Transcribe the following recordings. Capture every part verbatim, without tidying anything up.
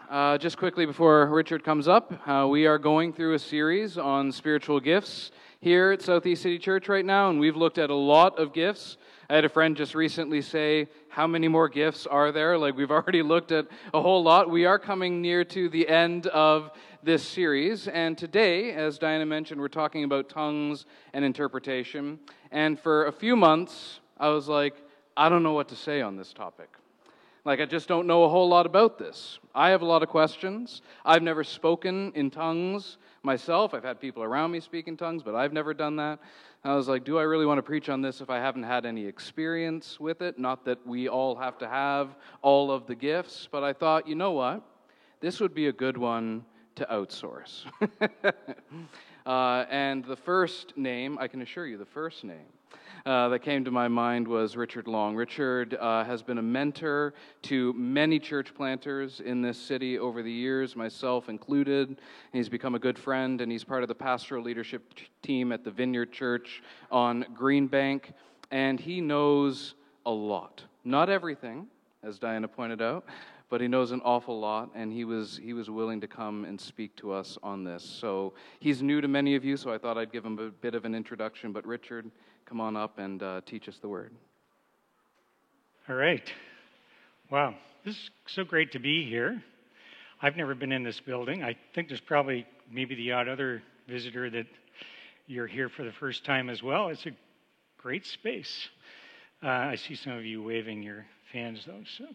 Uh, just quickly before Richard comes up, uh, we are going through a series on spiritual gifts here at Southeast City Church right now, and we've looked at a lot of gifts. I had a friend just recently say, how many more gifts are there? Like, we've already looked at a whole lot. We are coming near to the end of this series, and today, as Diana mentioned, we're talking about tongues and interpretation. And for a few months, I was like, I don't know what to say on this topic. Like, I just don't know a whole lot about this. I have a lot of questions. I've never spoken in tongues myself. I've had people around me speak in tongues, but I've never done that. I was like, do I really want to preach on this if I haven't had any experience with it? Not that we all have to have all of the gifts, but I thought, you know what? This would be a good one to outsource. uh, and the first name, I can assure you, the first name Uh, that came to my mind was Richard Long. Richard uh, has been a mentor to many church planters in this city over the years, myself included. He's become a good friend, and he's part of the pastoral leadership t- team at the Vineyard Church on Greenbank, and he knows a lot. Not everything, as Diana pointed out, but he knows an awful lot, and he was he was willing to come and speak to us on this. So he's new to many of you, so I thought I'd give him a bit of an introduction. But Richard, come on up and uh, teach us the word. All right. Wow, this is so great to be here. I've never been in this building. I think there's probably maybe the odd other visitor that you're here for the first time as well. It's a great space. Uh, I see some of you waving your fans, though, so...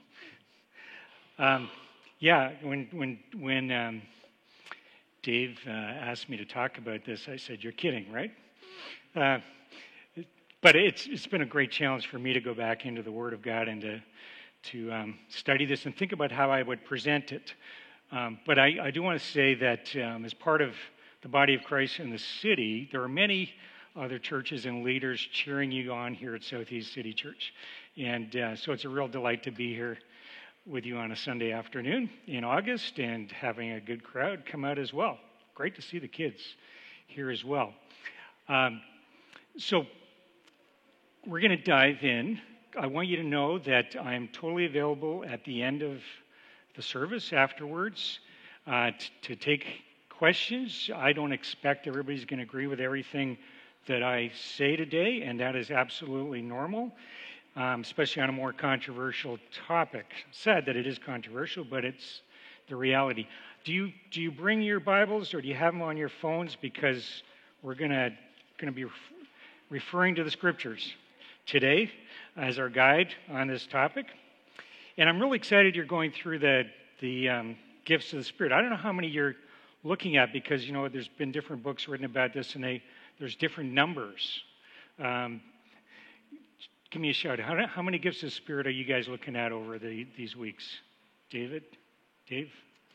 Um, yeah, when when when um, Dave uh, asked me to talk about this, I said, "You're kidding, right?" Uh, but it's it's been a great challenge for me to go back into the Word of God and to to um, study this and think about how I would present it. Um, but I, I do want to say that um, as part of the body of Christ in the city, there are many other churches and leaders cheering you on here at Southeast City Church, and uh, so it's a real delight to be here with you on a Sunday afternoon in August and having a good crowd come out as well. Great to see the kids here as well. Um, so we're going to dive in. I want you to know that I'm totally available at the end of the service afterwards uh, t- to take questions. I don't expect everybody's going to agree with everything that I say today, and that is absolutely normal. Um, especially on a more controversial topic. Sad that it is controversial, but it's the reality. Do you do you bring your Bibles or do you have them on your phones? Because we're gonna gonna be ref- referring to the Scriptures today as our guide on this topic. And I'm really excited you're going through the the um, gifts of the Spirit. I don't know how many you're looking at because you know there's been different books written about this, and they there's different numbers. Um, Give me a shout. How, how many gifts of Spirit are you guys looking at over the, these weeks? David? Dave?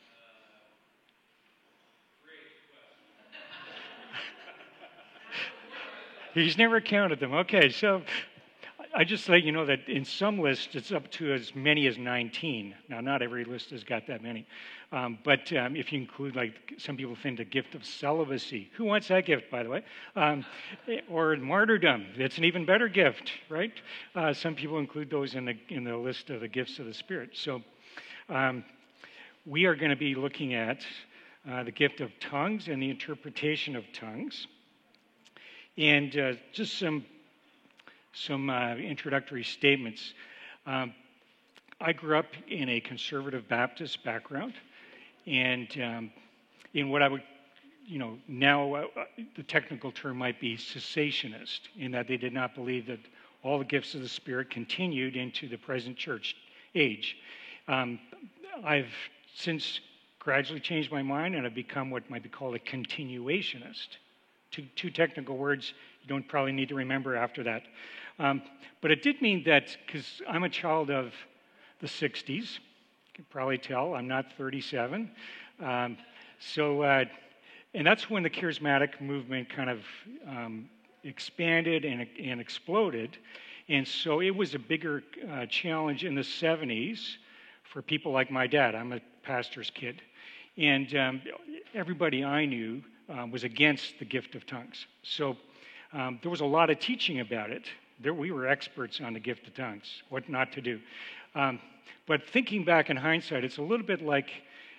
He's never counted them. Okay, so I just let you know that in some lists it's up to as many as nineteen. Now, not every list has got that many. Um, but um, if you include, like, some people think the gift of celibacy. Who wants that gift, by the way? Um, or martyrdom. That's an even better gift, right? Uh, some people include those in the in the list of the gifts of the Spirit. So um, we are going to be looking at uh, the gift of tongues and the interpretation of tongues. And uh, just some some uh, introductory statements. Um, I grew up in a conservative Baptist background, and um, in what I would, you know, now uh, the technical term might be cessationist, in that they did not believe that all the gifts of the Spirit continued into the present church age. Um, I've since gradually changed my mind, and I've become what might be called a continuationist. Two, two technical words you don't probably need to remember after that. Um, but it did mean that, because I'm a child of the sixties, you can probably tell, I'm not thirty-seven. Um, so, uh, and that's when the charismatic movement kind of um, expanded and, and exploded. And so it was a bigger uh, challenge in the seventies for people like my dad. I'm a pastor's kid. And um, everybody I knew uh, was against the gift of tongues. So um, there was a lot of teaching about it. There, we were experts on the gift of tongues, what not to do. Um, but thinking back in hindsight, it's a little bit like,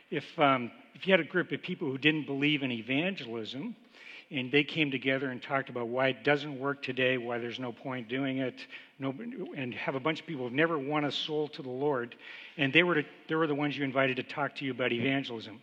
if, um, if you had a group of people who didn't believe in evangelism, and they came together and talked about why it doesn't work today, why there's no point doing it, no, and have a bunch of people who've never won a soul to the Lord, and they were, to, they were the ones you invited to talk to you about evangelism.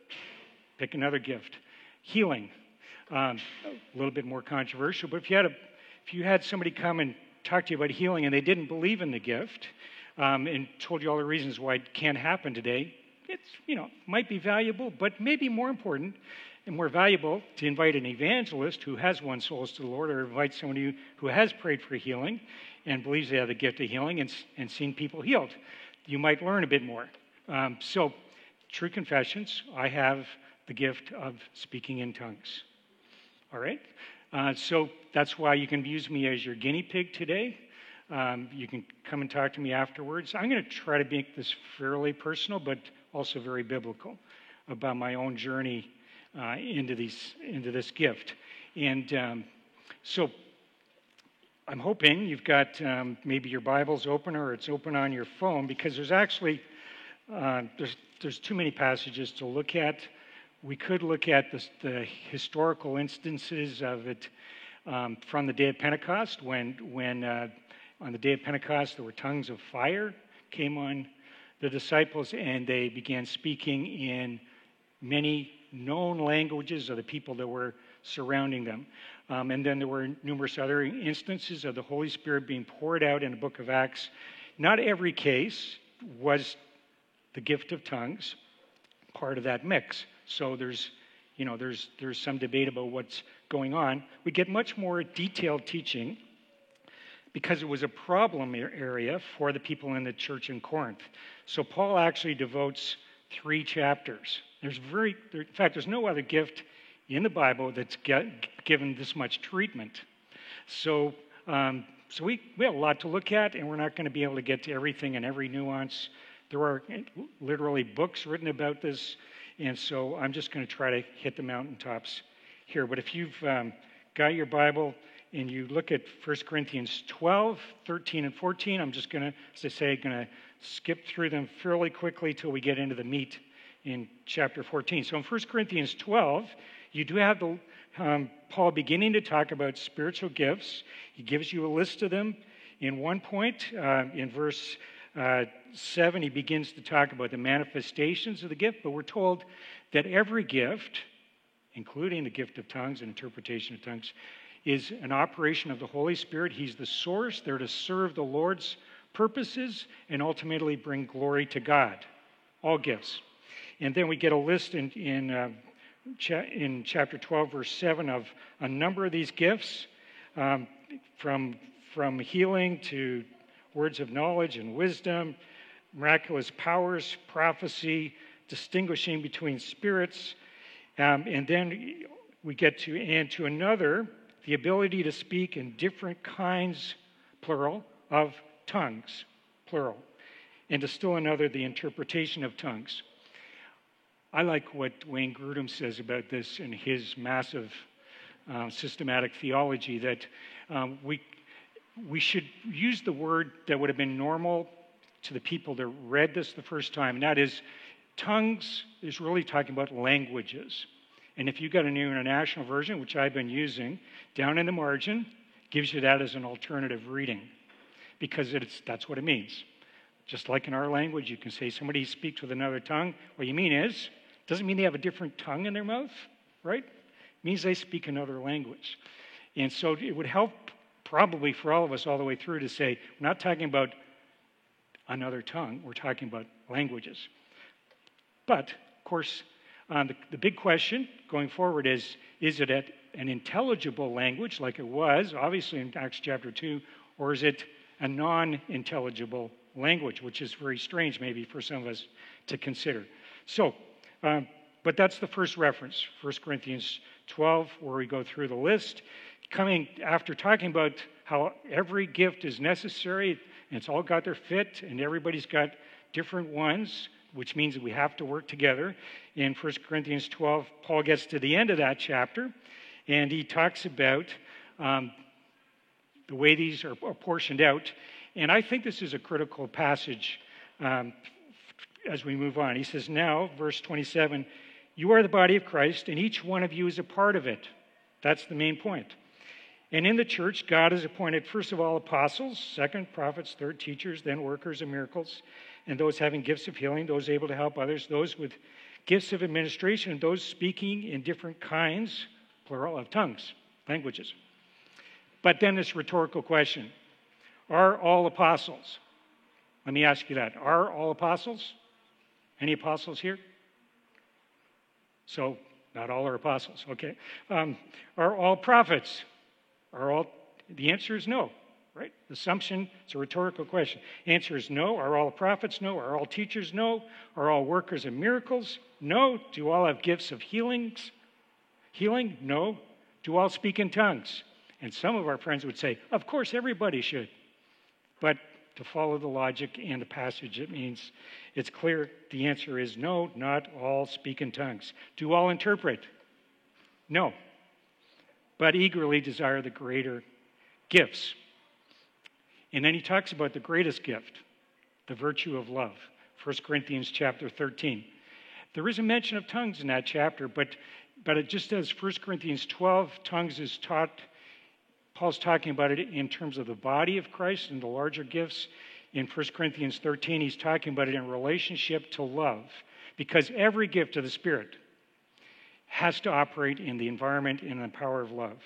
Pick another gift. Healing. Um, a little bit more controversial, but if you had a, if you had somebody come and talk to you about healing and they didn't believe in the gift um, and told you all the reasons why it can't happen today, it's, you know, might be valuable, but maybe more important and more valuable to invite an evangelist who has won souls to the Lord, or invite somebody who, who has prayed for healing and believes they have the gift of healing and, and seen people healed. You might learn a bit more. Um, so, true confessions, I have the gift of speaking in tongues. All right? Uh, so that's why you can use me as your guinea pig today. Um, you can come and talk to me afterwards. I'm going to try to make this fairly personal, but also very biblical about my own journey uh, into these into this gift. And um, so I'm hoping you've got um, maybe your Bible's open or it's open on your phone, because there's actually uh, there's there's too many passages to look at. We could look at the, the historical instances of it um, from the day of Pentecost, when, when uh, on the day of Pentecost there were tongues of fire came on the disciples, and they began speaking in many known languages of the people that were surrounding them. Um, and then there were numerous other instances of the Holy Spirit being poured out in the book of Acts. Not every case was the gift of tongues part of that mix. So there's, you know, there's there's some debate about what's going on. We get much more detailed teaching because it was a problem area for the people in the church in Corinth. So Paul actually devotes three chapters. There's very, there, in fact, there's no other gift in the Bible that's get, given this much treatment. So, um, so we we have a lot to look at, and we're not going to be able to get to everything and every nuance. There are literally books written about this. And so I'm just going to try to hit the mountaintops here. But if you've um, got your Bible and you look at First Corinthians twelve, thirteen, and fourteen, I'm just going to, as I say, going to skip through them fairly quickly till we get into the meat in chapter fourteen. So in First Corinthians twelve, you do have the, um, Paul beginning to talk about spiritual gifts. He gives you a list of them. In one point, uh, in verse Uh, seven, he begins to talk about the manifestations of the gift, but we're told that every gift, including the gift of tongues and interpretation of tongues, is an operation of the Holy Spirit. He's the source. They're to serve the Lord's purposes and ultimately bring glory to God. All gifts. And then we get a list in, in, uh, cha- in chapter twelve, verse seven, of a number of these gifts, um, from, from healing to words of knowledge and wisdom, miraculous powers, prophecy, distinguishing between spirits. Um, and then we get to, and to another, the ability to speak in different kinds, plural, of tongues, plural. And to still another, the interpretation of tongues. I like what Wayne Grudem says about this in his massive uh, systematic theology, that um, we We should use the word that would have been normal to the people that read this the first time, and that is, tongues is really talking about languages. And if you've got a New International Version, which I've been using, down in the margin, gives you that as an alternative reading, because it's, that's what it means. Just like in our language, you can say somebody speaks with another tongue. What you mean is, doesn't mean they have a different tongue in their mouth, right? It means they speak another language. And so it would help probably for all of us all the way through to say, we're not talking about another tongue, we're talking about languages. But, of course, um, the, the big question going forward is, is it an intelligible language like it was, obviously in Acts chapter two, or is it a non-intelligible language, which is very strange maybe for some of us to consider. So, um, but that's the first reference, First Corinthians twelve, where we go through the list. Coming after talking about how every gift is necessary, and it's all got their fit, and everybody's got different ones, which means that we have to work together. In First Corinthians twelve, Paul gets to the end of that chapter, and he talks about um, the way these are apportioned out. And I think this is a critical passage um, as we move on. He says, now, verse twenty-seven, you are the body of Christ, and each one of you is a part of it. That's the main point. And in the church, God has appointed, first of all, apostles, second, prophets, third, teachers, then workers of miracles, and those having gifts of healing, those able to help others, those with gifts of administration, and those speaking in different kinds, plural, of tongues, languages. But then this rhetorical question, are all apostles? Let me ask you that. Are all apostles? Any apostles here? So, not all are apostles, okay. Um, are all prophets? Are all, the answer is no, right? Assumption, it's a rhetorical question. Answer is no. Are all prophets? No. Are all teachers? No. Are all workers of miracles? No. Do all have gifts of healings? Healing? No. Do all speak in tongues? And some of our friends would say, of course, everybody should. But to follow the logic and the passage, it means it's clear the answer is no, not all speak in tongues. Do all interpret? No. But eagerly desire the greater gifts. And then he talks about the greatest gift, the virtue of love. First Corinthians chapter thirteen. There is a mention of tongues in that chapter, but, but it just as First Corinthians twelve, tongues is taught, Paul's talking about it in terms of the body of Christ and the larger gifts. In First Corinthians thirteen, he's talking about it in relationship to love. Because every gift of the Spirit has to operate in the environment and the power of love.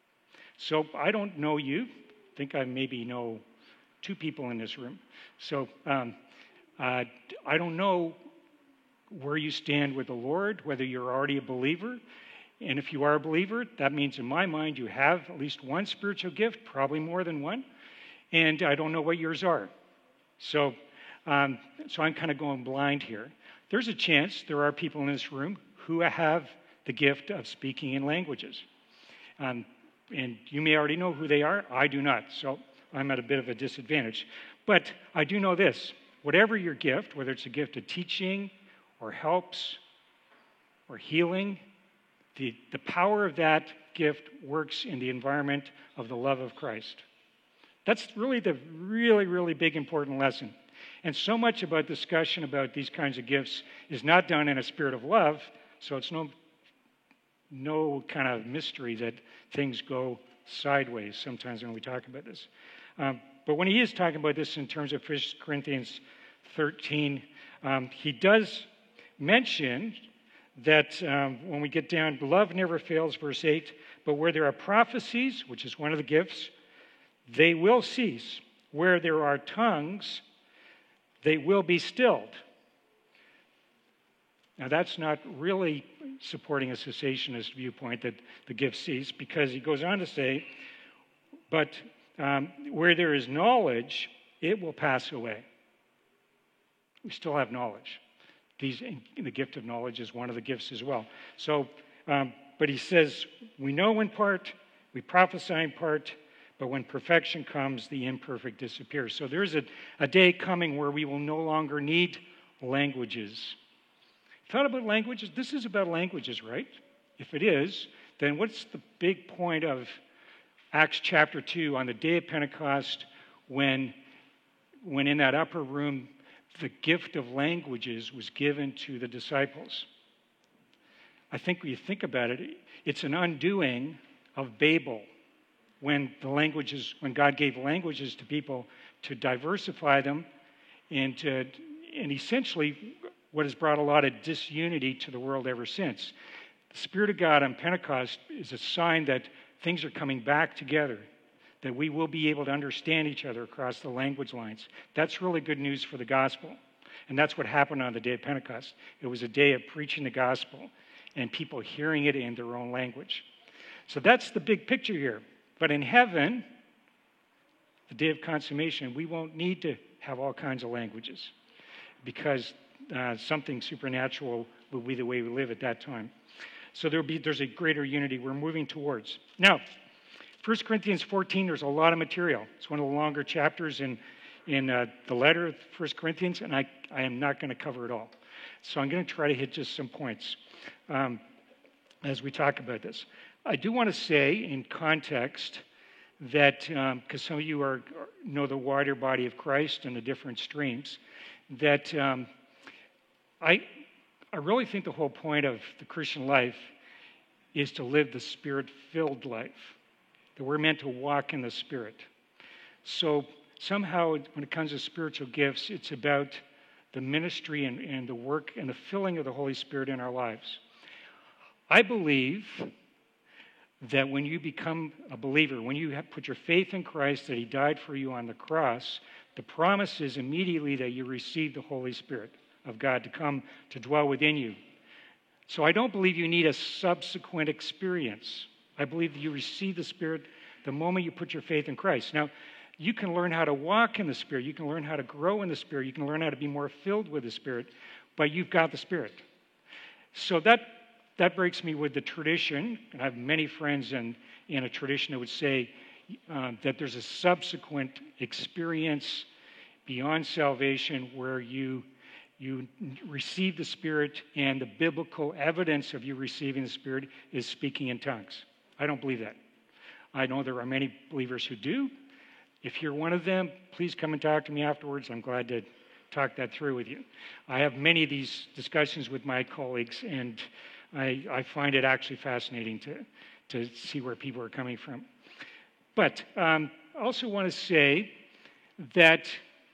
So I don't know you. I think I maybe know two people in this room. So um, uh, I don't know where you stand with the Lord, whether you're already a believer. And if you are a believer, that means in my mind you have at least one spiritual gift, probably more than one. And I don't know what yours are. So, um, so I'm kind of going blind here. There's a chance there are people in this room who have the gift of speaking in languages. Um, and you may already know who they are. I do not. So I'm at a bit of a disadvantage. But I do know this. Whatever your gift, whether it's a gift of teaching or helps or healing, the, the power of that gift works in the environment of the love of Christ. That's really the really, really big important lesson. And so much about discussion about these kinds of gifts is not done in a spirit of love, so it's no no kind of mystery that things go sideways sometimes when we talk about this. Um, but when he is talking about this in terms of First Corinthians thirteen, um, he does mention that um, when we get down, love never fails, verse eight, but where there are prophecies, which is one of the gifts, they will cease. Where there are tongues, they will be stilled. Now, that's not really supporting a cessationist viewpoint that the gifts cease, because he goes on to say, but um, where there is knowledge, it will pass away. We still have knowledge. These, the gift of knowledge is one of the gifts as well. So, um, but he says, we know in part, we prophesy in part, but when perfection comes, the imperfect disappears. So there's a, a day coming where we will no longer need languages. Thought about languages? This is about languages, right? If it is, then what's the big point of Acts chapter two on the day of Pentecost when, when in that upper room the gift of languages was given to the disciples? I think when you think about it, it's an undoing of Babel. When the languages, when God gave languages to people to diversify them and to, and essentially what has brought a lot of disunity to the world ever since. The Spirit of God on Pentecost is a sign that things are coming back together, that we will be able to understand each other across the language lines. That's really good news for the gospel. And that's what happened on the day of Pentecost. It was a day of preaching the gospel and people hearing it in their own language. So that's the big picture here. But in heaven, the day of consummation, we won't need to have all kinds of languages because uh, something supernatural will be the way we live at that time. So there'll be, there's a greater unity we're moving towards. Now, First Corinthians fourteen, there's a lot of material. It's one of the longer chapters in, in uh, the letter of First Corinthians, and I, I am not going to cover it all. So I'm going to try to hit just some points um, as we talk about this. I do want to say in context that, because um, some of you are, know the wider body of Christ and the different streams, that um, I, I really think the whole point of the Christian life is to live the Spirit-filled life, that we're meant to walk in the Spirit. So somehow, when it comes to spiritual gifts, it's about the ministry and, and the work and the filling of the Holy Spirit in our lives. I believe that when you become a believer, when you have put your faith in Christ, that He died for you on the cross, the promise is immediately that you receive the Holy Spirit of God to come to dwell within you. So I don't believe you need a subsequent experience. I believe that you receive the Spirit the moment you put your faith in Christ. Now, you can learn how to walk in the Spirit. You can learn how to grow in the Spirit. You can learn how to be more filled with the Spirit, but you've got the Spirit. So that that breaks me with the tradition, and I have many friends in, in a tradition that would say uh, that there's a subsequent experience beyond salvation where you you receive the Spirit, and the biblical evidence of you receiving the Spirit is speaking in tongues. I don't believe that. I know there are many believers who do. If you're one of them, please come and talk to me afterwards. I'm glad to talk that through with you. I have many of these discussions with my colleagues, and I, I find it actually fascinating to, to see where people are coming from. But um, I also want to say that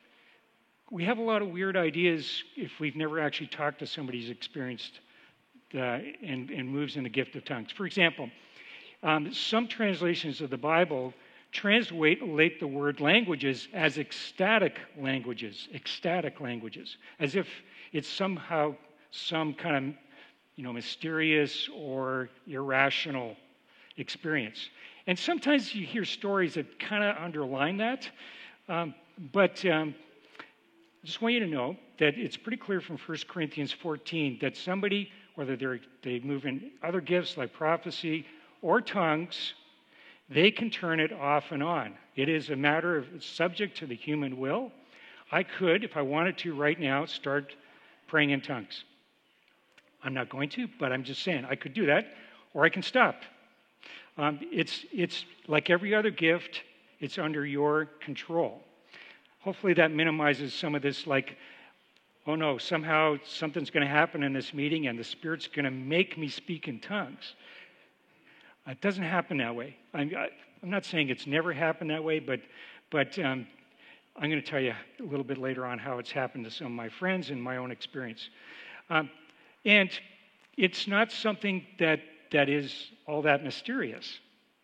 we have a lot of weird ideas if we've never actually talked to somebody who's experienced uh, and, and moves in the gift of tongues. For example, um, some translations of the Bible translate the word languages as ecstatic languages, ecstatic languages, as if it's somehow some kind of, you know, mysterious or irrational experience. And sometimes you hear stories that kind of underline that, um, but um, I just want you to know that it's pretty clear from First Corinthians fourteen that somebody, whether they're, they move in other gifts like prophecy or tongues, they can turn it off and on. It is a matter of subject to the human will. I could, if I wanted to right now, start praying in tongues. I'm not going to, but I'm just saying I could do that, or I can stop. Um, it's, it's like every other gift, it's under your control. Hopefully that minimizes some of this, like, oh no, somehow something's going to happen in this meeting and the Spirit's going to make me speak in tongues. It doesn't happen that way. I'm, I'm not saying it's never happened that way, but, but um, I'm going to tell you a little bit later on how it's happened to some of my friends and my own experience. Um, and it's not something that, that is all that mysterious.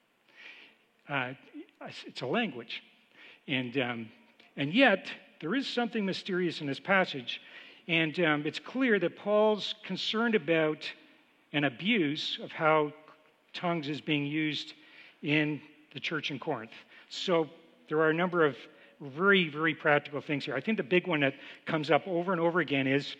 Uh, it's a language. And, um, and yet, there is something mysterious in this passage. And um, it's clear that Paul's concerned about an abuse of how tongues is being used in the church in Corinth. So there are a number of very, very practical things here. I think the big one that comes up over and over again is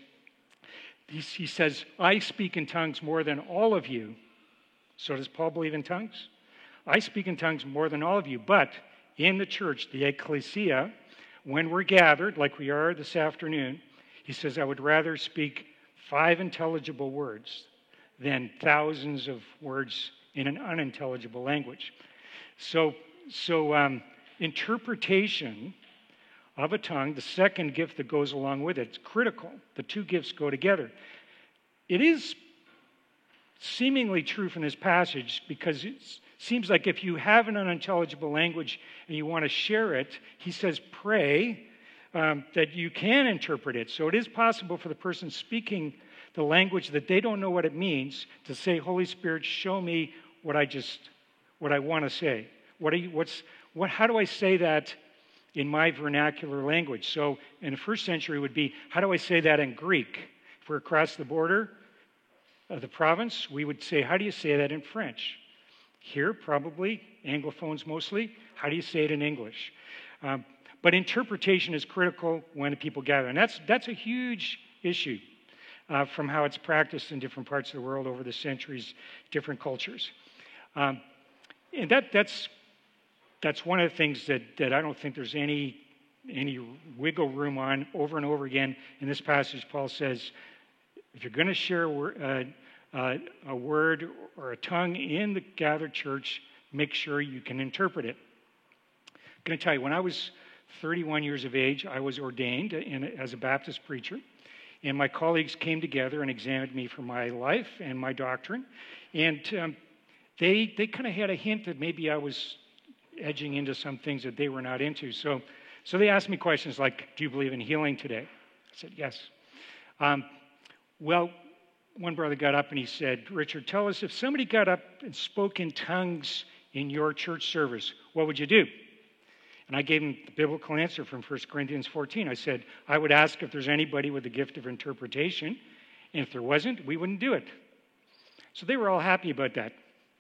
he says, I speak in tongues more than all of you. So does Paul believe in tongues? I speak in tongues more than all of you, but in the church, the ecclesia, when we're gathered, like we are this afternoon, he says, I would rather speak five intelligible words than thousands of words in an unintelligible language. So, so um, interpretation of a tongue, the second gift that goes along with it, it's critical. The two gifts go together. It is seemingly true from this passage because it seems like if you have an unintelligible language and you want to share it, he says pray um, that you can interpret it. So it is possible for the person speaking the language that they don't know what it means to say, Holy Spirit, show me what I just, what I want to say. What are you, what's, what, how do I say that in my vernacular language? So in the first century it would be, how do I say that in Greek? If we're across the border of the province, we would say, how do you say that in French? Here, probably, Anglophones mostly, how do you say it in English? Um, but interpretation is critical when people gather. And that's, that's a huge issue uh, from how it's practiced in different parts of the world over the centuries, different cultures. Um, and that, that's, that's one of the things that, that I don't think there's any, any wiggle room on. Over and over again in this passage, Paul says, if you're going to share a, uh, uh, a word or a tongue in the gathered church, make sure you can interpret it. I'm going to tell you, when I was thirty-one years of age, I was ordained in, as a Baptist preacher. And my colleagues came together and examined me for my life and my doctrine. And um, they, they kind of had a hint that maybe I was edging into some things that they were not into. So, so they asked me questions like, do you believe in healing today? I said, yes. Um, well, one brother got up and he said, Richard, tell us, if somebody got up and spoke in tongues in your church service, what would you do? And I gave him the biblical answer from First Corinthians fourteen. I said, I would ask if there's anybody with the gift of interpretation, and if there wasn't, we wouldn't do it. So they were all happy about that.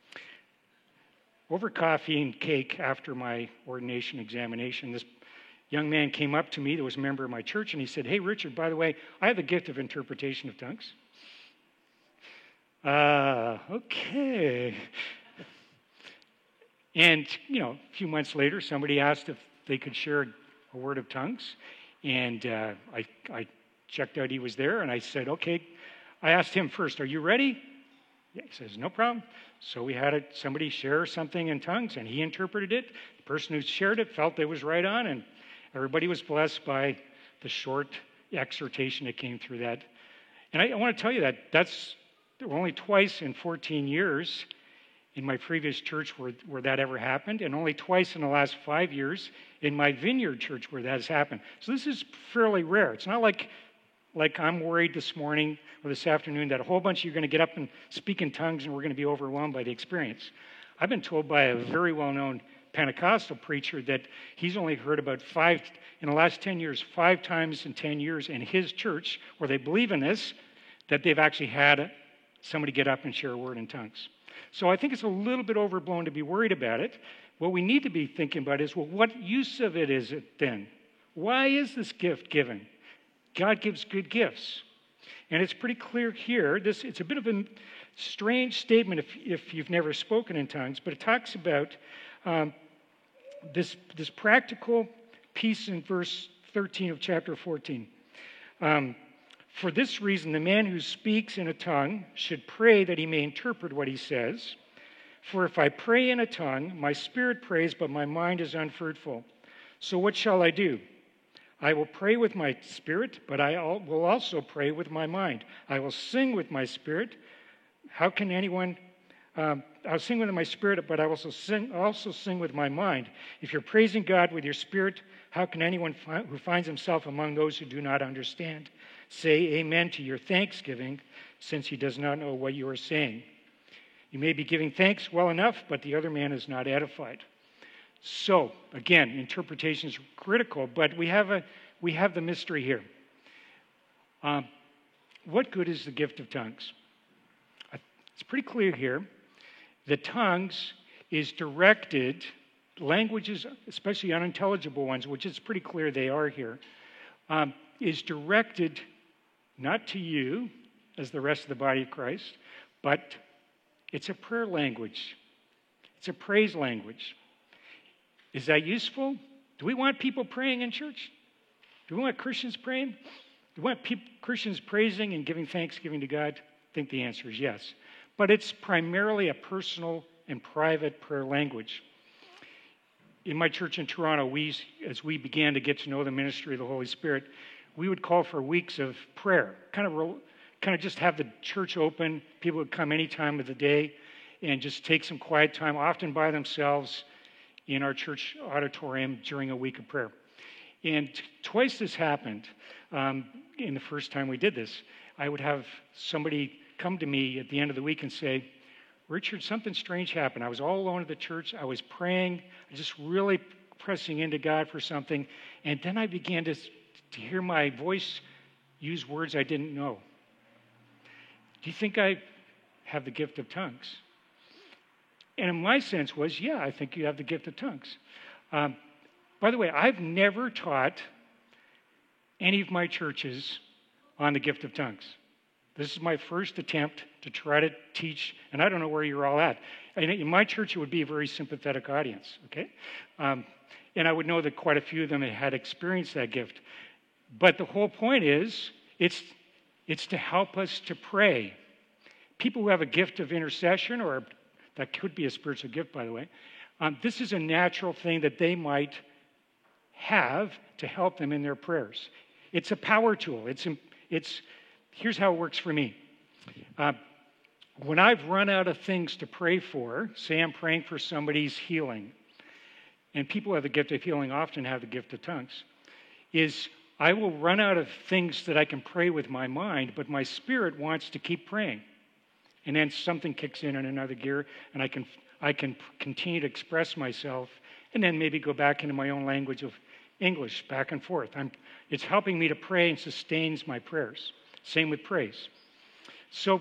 Over coffee and cake after my ordination examination, this young man came up to me that was a member of my church, and he said, hey, Richard, by the way, I have the gift of interpretation of tongues. Uh, okay. And, you know, a few months later, somebody asked if they could share a word of tongues. And uh, I, I checked out he was there, and I said, okay. I asked him first, are you ready? Yeah, he says, no problem. So we had a, somebody share something in tongues, and he interpreted it. The person who shared it felt it was right on, and everybody was blessed by the short exhortation that came through that. And I, I want to tell you that that's only twice in fourteen years in my previous church where, where that ever happened, and only twice in the last five years in my Vineyard church where that has happened. So this is fairly rare. It's not like, like I'm worried this morning or this afternoon that a whole bunch of you are going to get up and speak in tongues and we're going to be overwhelmed by the experience. I've been told by a very well-known Pentecostal preacher that he's only heard about five, in the last ten years, five times in ten years in his church where they believe in this, that they've actually had somebody get up and share a word in tongues. So I think it's a little bit overblown to be worried about it. What we need to be thinking about is, well, what use of it is it then? Why is this gift given? God gives good gifts. And it's pretty clear here. This it's a bit of a strange statement if, if you've never spoken in tongues, but it talks about um, this, this practical piece in verse thirteen of chapter fourteen. Um, For this reason, the man who speaks in a tongue should pray that he may interpret what he says. For if I pray in a tongue, my spirit prays, but my mind is unfruitful. So what shall I do? I will pray with my spirit, but I will also pray with my mind. I will sing with my spirit. How can anyone... Um, I'll sing with my spirit, but I will also sing, also sing with my mind. If you're praising God with your spirit, how can anyone fi- who finds himself among those who do not understand say amen to your thanksgiving, since he does not know what you are saying? You may be giving thanks well enough, but the other man is not edified. So, again, interpretation is critical, but we have a we have the mystery here. Um, what good is the gift of tongues? It's pretty clear here. The tongues is directed, languages, especially unintelligible ones, which it's pretty clear they are here, um, is directed not to you as the rest of the body of Christ, but it's a prayer language. It's a praise language. Is that useful? Do we want people praying in church? Do we want Christians praying? Do we want people, Christians praising and giving thanksgiving to God? I think the answer is yes. But it's primarily a personal and private prayer language. In my church in Toronto, we, as we began to get to know the ministry of the Holy Spirit, we would call for weeks of prayer, kind of, kind of just have the church open. People would come any time of the day and just take some quiet time, often by themselves, in our church auditorium during a week of prayer. And twice this happened. Um, in the first time we did this, I would have somebody come to me at the end of the week and say, Richard, something strange happened. I was all alone at the church. I was praying, just really pressing into God for something. And then I began to, to hear my voice use words I didn't know. Do you think I have the gift of tongues? And my sense was, yeah, I think you have the gift of tongues. Um, by the way, I've never taught any of my churches on the gift of tongues. This is my first attempt to try to teach, and I don't know where you're all at. In my church, it would be a very sympathetic audience, okay? Um, and I would know that quite a few of them had experienced that gift. But the whole point is, it's, it's to help us to pray. People who have a gift of intercession, or that could be a spiritual gift, by the way, um, this is a natural thing that they might have to help them in their prayers. It's a power tool. It's It's, here's how it works for me. Uh, when I've run out of things to pray for, say I'm praying for somebody's healing, and people who have the gift of healing often have the gift of tongues, is I will run out of things that I can pray with my mind, but my spirit wants to keep praying. And then something kicks in in another gear, and I can I can continue to express myself, and then maybe go back into my own language of English, back and forth. I'm, it's helping me to pray and sustains my prayers. Same with praise. So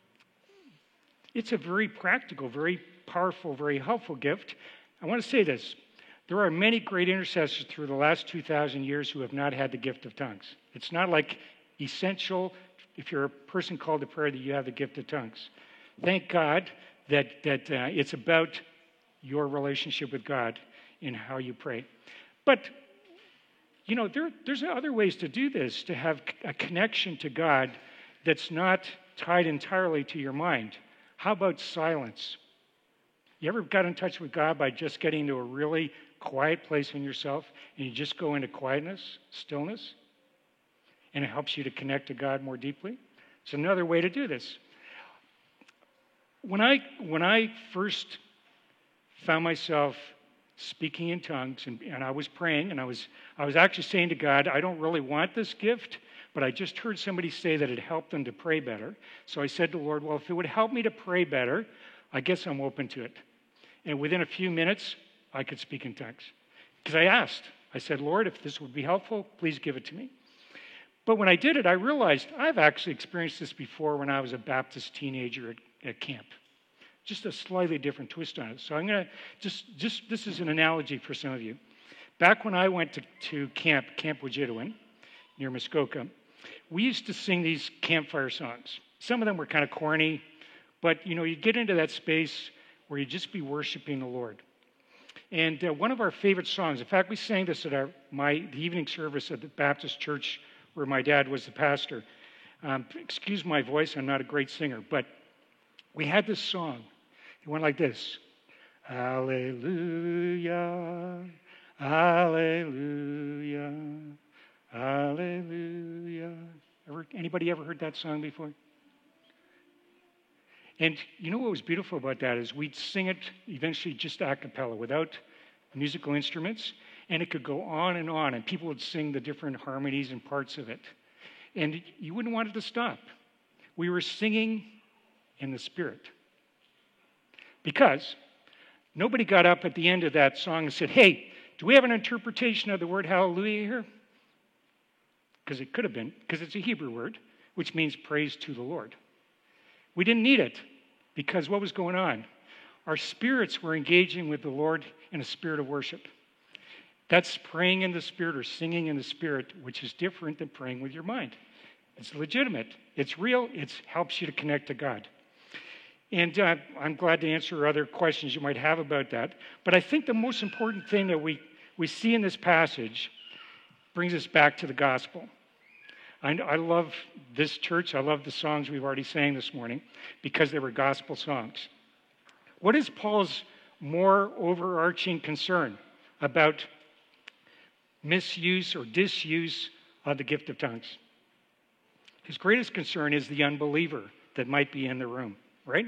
it's a very practical, very powerful, very helpful gift. I want to say this. There are many great intercessors through the last two thousand years who have not had the gift of tongues. It's not like essential, if you're a person called to prayer, that you have the gift of tongues. Thank God that, that uh, it's about your relationship with God in how you pray. But, you know, there, there's other ways to do this, to have a connection to God that's not tied entirely to your mind. How about silence? You ever got in touch with God by just getting into a really quiet place in yourself, and you just go into quietness, stillness, and it helps you to connect to God more deeply? It's another way to do this. When I when I first found myself speaking in tongues, and, and I was praying, and I was I was actually saying to God, I don't really want this gift, but I just heard somebody say that it helped them to pray better. So I said to the Lord, well, if it would help me to pray better, I guess I'm open to it. And within a few minutes, I could speak in tongues. Because I asked. I said, Lord, if this would be helpful, please give it to me. But when I did it, I realized I've actually experienced this before when I was a Baptist teenager at, at camp. Just a slightly different twist on it. So I'm going to just, just, this is an analogy for some of you. Back when I went to, to camp, Camp Wajidowin, near Muskoka, we used to sing these campfire songs. Some of them were kind of corny, but, you know, you get into that space where you just be worshiping the Lord. And uh, one of our favorite songs, in fact, we sang this at our my the evening service at the Baptist church where my dad was the pastor. Um, excuse my voice, I'm not a great singer, but we had this song. It went like this. Hallelujah, hallelujah, hallelujah. Ever, anybody ever heard that song before? And you know what was beautiful about that is we'd sing it eventually just a cappella without musical instruments, and it could go on and on, and people would sing the different harmonies and parts of it. And you wouldn't want it to stop. We were singing in the Spirit. Because nobody got up at the end of that song and said, hey, do we have an interpretation of the word hallelujah here? Because it could have been, because it's a Hebrew word, which means praise to the Lord. We didn't need it, because what was going on? Our spirits were engaging with the Lord in a spirit of worship. That's praying in the Spirit or singing in the Spirit, which is different than praying with your mind. It's legitimate. It's real. It helps you to connect to God. And uh, I'm glad to answer other questions you might have about that. But I think the most important thing that we, we see in this passage brings us back to the gospel. I, I love this church. I love the songs we've already sang this morning because they were gospel songs. What is Paul's more overarching concern about misuse or disuse of the gift of tongues? His greatest concern is the unbeliever that might be in the room, right?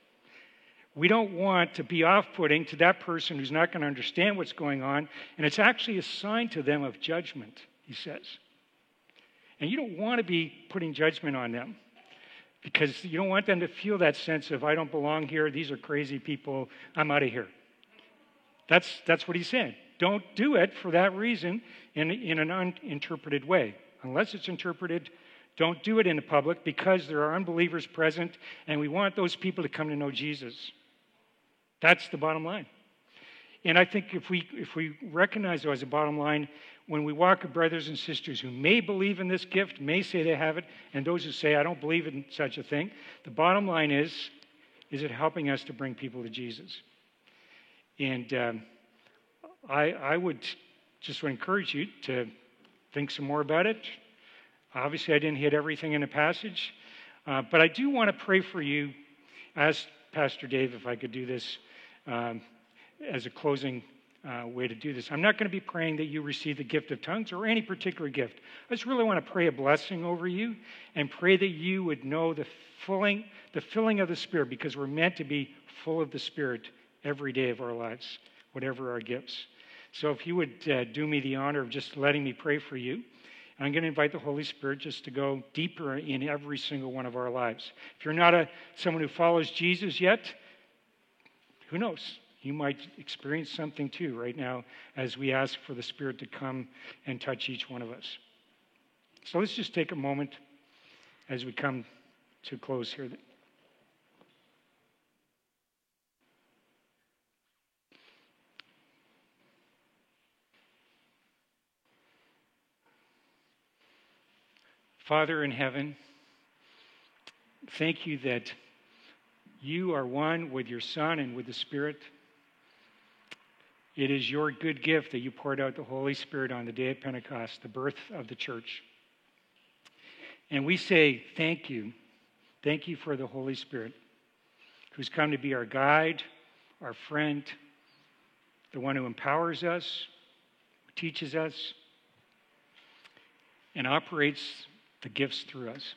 We don't want to be off-putting to that person who's not going to understand what's going on, and it's actually a sign to them of judgment, he says. And you don't want to be putting judgment on them because you don't want them to feel that sense of, I don't belong here, these are crazy people, I'm out of here. That's, that's what he's saying. Don't do it for that reason in, in an uninterpreted way. Unless it's interpreted, don't do it in the public because there are unbelievers present and we want those people to come to know Jesus. That's the bottom line. And I think if we if we recognize though as a bottom line, when we walk with brothers and sisters who may believe in this gift, may say they have it, and those who say, I don't believe in such a thing, the bottom line is, is it helping us to bring people to Jesus? And um, I, I would just encourage you to think some more about it. Obviously, I didn't hit everything in the passage, uh, but I do want to pray for you. Ask Pastor Dave if I could do this um, as a closing uh, way to do this. I'm not going to be praying that you receive the gift of tongues or any particular gift. I just really want to pray a blessing over you and pray that you would know the filling, the filling of the Spirit, because we're meant to be full of the Spirit every day of our lives, whatever our gifts. So if you would uh, do me the honor of just letting me pray for you, I'm going to invite the Holy Spirit just to go deeper in every single one of our lives. If you're not a someone who follows Jesus yet, who knows? You might experience something too right now as we ask for the Spirit to come and touch each one of us. So let's just take a moment as we come to close here. Father in heaven, thank you that you are one with your Son and with the Spirit. It is your good gift that you poured out the Holy Spirit on the day of Pentecost, the birth of the church. And we say thank you. Thank you for the Holy Spirit, who's come to be our guide, our friend, the one who empowers us, who teaches us, and operates the gifts through us.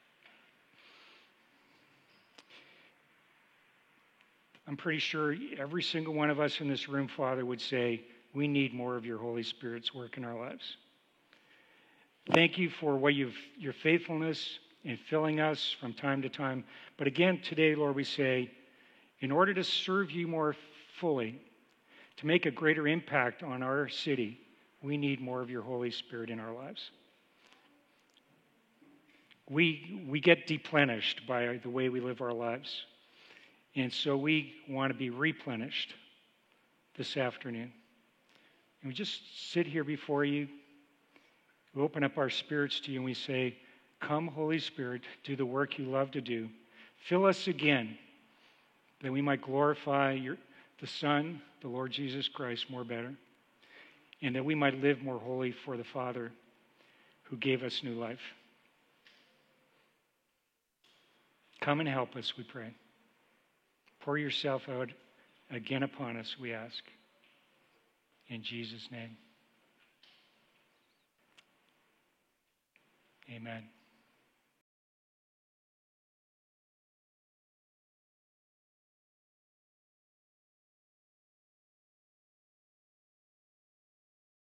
I'm pretty sure every single one of us in this room, Father, would say, we need more of your Holy Spirit's work in our lives. Thank you for what you've, your faithfulness in filling us from time to time. But again, today, Lord, we say, in order to serve you more fully, to make a greater impact on our city, we need more of your Holy Spirit in our lives. We, we get deplenished by the way we live our lives. And so we want to be replenished this afternoon. And we just sit here before you. We open up our spirits to you and we say, come, Holy Spirit, do the work you love to do. Fill us again that we might glorify your, the Son, the Lord Jesus Christ, more better. And that we might live more holy for the Father who gave us new life. Come and help us, we pray. Pour yourself out again upon us, we ask. In Jesus' name. Amen.